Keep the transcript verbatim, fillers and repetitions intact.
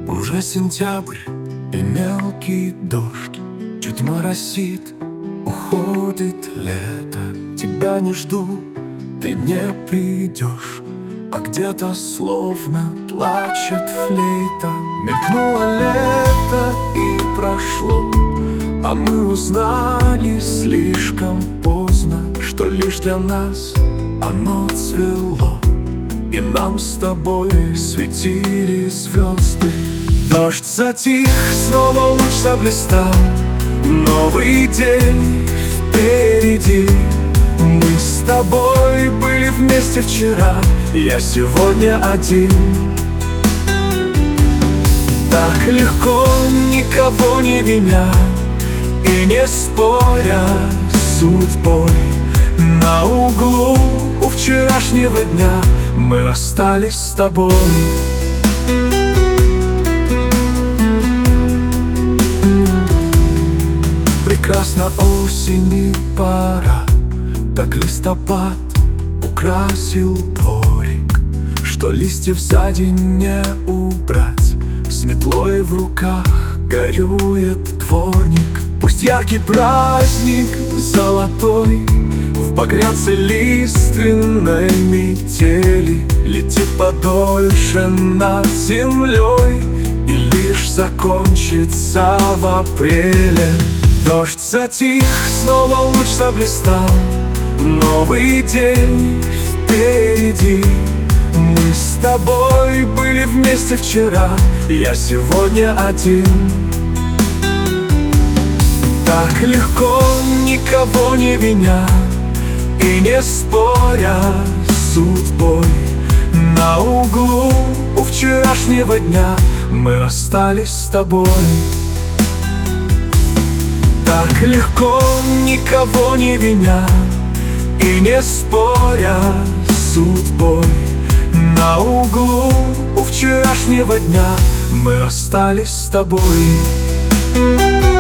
Уже сентябрь и мелкий дождь чуть моросит, уходит лето. Тебя не жду, ты не придешь, а где-то словно плачет флейта. Мелькнуло лето и прошло, а мы узнали слишком поздно, что лишь для нас оно цвело, и нам с тобой светили звезды. Дождь затих, снова луч заблистал, новый день впереди. Мы с тобой были вместе вчера, я сегодня один. Так легко, никого не виня и не споря с судьбой. На углу у вчерашнего дня мы расстались с тобой. Прекрасна осень и пора, так листопад украсил дворик, что листьев сзади не убрать. С метлой в руках горюет дворник. Пусть яркий праздник золотой в багрянце лиственной метели летит подольше над землей и лишь закончится в апреле. Дождь затих, снова луч заблистал, новый день впереди. Мы с тобой были вместе вчера, я сегодня один. Так легко, никого не виня и не споря с судьбой. На углу у вчерашнего дня мы расстались с тобой. Так легко, никого не виня и не споря с судьбой. На углу у вчерашнего дня мы расстались с тобой.